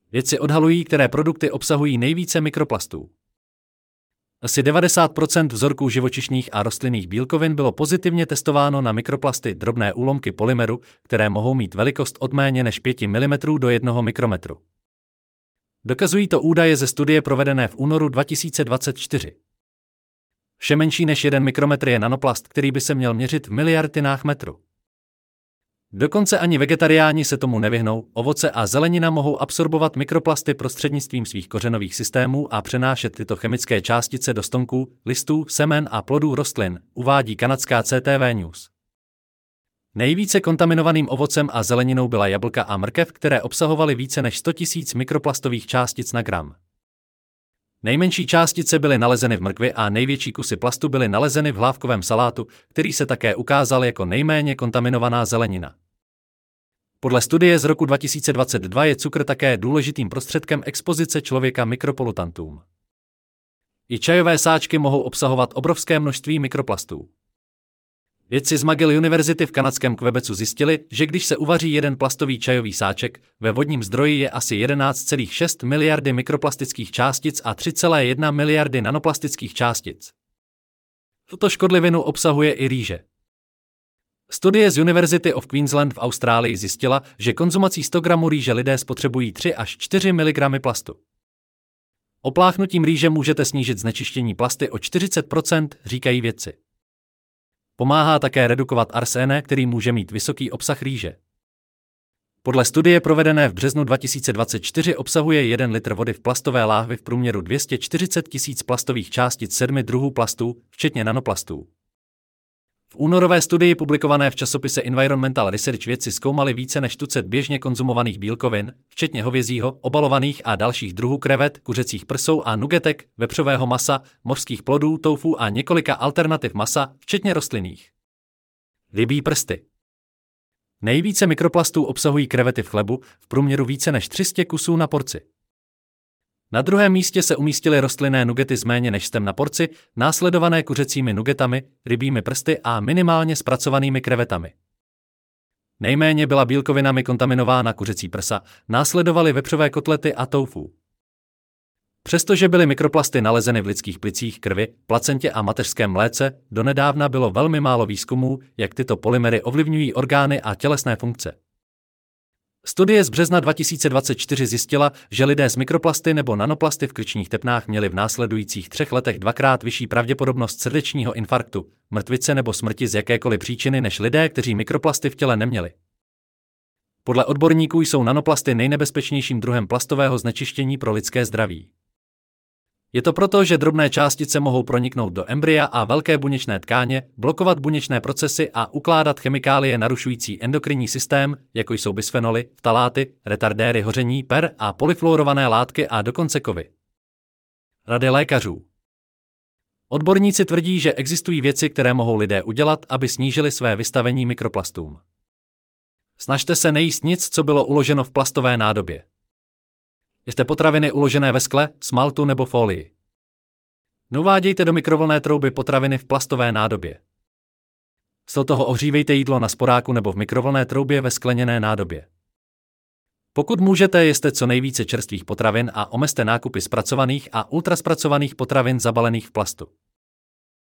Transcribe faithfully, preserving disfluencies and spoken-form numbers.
Vědci odhalují, které produkty obsahují nejvíce mikroplastů. Asi devadesát procent vzorků živočišných a rostlinných bílkovin bylo pozitivně testováno na mikroplasty, drobné úlomky polymeru, které mohou mít velikost od méně než pět milimetrů do jednoho mikrometru. Dokazují to údaje ze studie provedené v únoru dva tisíce dvacet čtyři. Vše menší než jeden mikrometr je nanoplast, který by se měl měřit v miliardinách metru. Dokonce ani vegetariáni se tomu nevyhnou, ovoce a zelenina mohou absorbovat mikroplasty prostřednictvím svých kořenových systémů a přenášet tyto chemické částice do stonků, listů, semen a plodů rostlin, uvádí kanadská C T V News. Nejvíce kontaminovaným ovocem a zeleninou byla jablka a mrkev, které obsahovaly více než sto tisíc mikroplastových částic na gram. Nejmenší částice byly nalezeny v mrkvi a největší kusy plastu byly nalezeny v hlávkovém salátu, který se také ukázal jako nejméně kontaminovaná zelenina. Podle studie z roku dva tisíce dvacet dva je cukr také důležitým prostředkem expozice člověka mikropolutantům. I čajové sáčky mohou obsahovat obrovské množství mikroplastů. Vědci z McGill University v kanadském Quebecu zjistili, že když se uvaří jeden plastový čajový sáček, ve vodním zdroji je asi jedenáct celá šest miliardy mikroplastických částic a tři celá jedna miliardy nanoplastických částic. Tuto škodlivinu obsahuje i rýže. Studie z University of Queensland v Austrálii zjistila, že konzumací sto gramů rýže lidé spotřebují tři až čtyři miligramy plastu. Opláchnutím rýže můžete snížit znečištění plasty o čtyřicet procent, říkají vědci. Pomáhá také redukovat arséne, který může mít vysoký obsah rýže. Podle studie provedené v březnu dva tisíce dvacet čtyři obsahuje jeden litr vody v plastové láhvi v průměru dvě stě čtyřicet tisíc plastových částic sedmi druhů plastů, včetně nanoplastů. V únorové studii publikované v časopise Environmental Research vědci zkoumali více než tucet běžně konzumovaných bílkovin, včetně hovězího, obalovaných a dalších druhů krevet, kuřecích prsou a nugetek, vepřového masa, mořských plodů, tofu a několika alternativ masa, včetně rostlinných. Rybí prsty. Nejvíce mikroplastů obsahují krevety v chlebu, v průměru více než tři sta kusů na porci. Na druhém místě se umístily rostlinné nugety z méně než stem na porci, následované kuřecími nugetami, rybími prsty a minimálně zpracovanými krevetami. Nejméně byla bílkovinami kontaminována kuřecí prsa, následovaly vepřové kotlety a tofu. Přestože byly mikroplasty nalezeny v lidských plicích, krvi, placentě a mateřském mléce, donedávna bylo velmi málo výzkumů, jak tyto polymery ovlivňují orgány a tělesné funkce. Studie z března dva tisíce dvacet čtyři zjistila, že lidé s mikroplasty nebo nanoplasty v krčních tepnách měli v následujících třech letech dvakrát vyšší pravděpodobnost srdečního infarktu, mrtvice nebo smrti z jakékoliv příčiny než lidé, kteří mikroplasty v těle neměli. Podle odborníků jsou nanoplasty nejnebezpečnějším druhem plastového znečištění pro lidské zdraví. Je to proto, že drobné částice mohou proniknout do embrya a velké buněčné tkáně, blokovat buněčné procesy a ukládat chemikálie narušující endokrinní systém, jako jsou bisfenoly, ftaláty, retardéry hoření, per a polyfluorované látky a dokonce kovy. Rady lékařů. Odborníci tvrdí, že existují věci, které mohou lidé udělat, aby snížili své vystavení mikroplastům. Snažte se nejíst nic, co bylo uloženo v plastové nádobě. Jeste potraviny uložené ve skle, smaltu nebo folii. Neuvádějte do mikrovlnné trouby potraviny v plastové nádobě. Z toho ohřívejte jídlo na sporáku nebo v mikrovlnné troubě ve skleněné nádobě. Pokud můžete, jeste co nejvíce čerstvých potravin a omezte nákupy zpracovaných a ultraspracovaných potravin zabalených v plastu.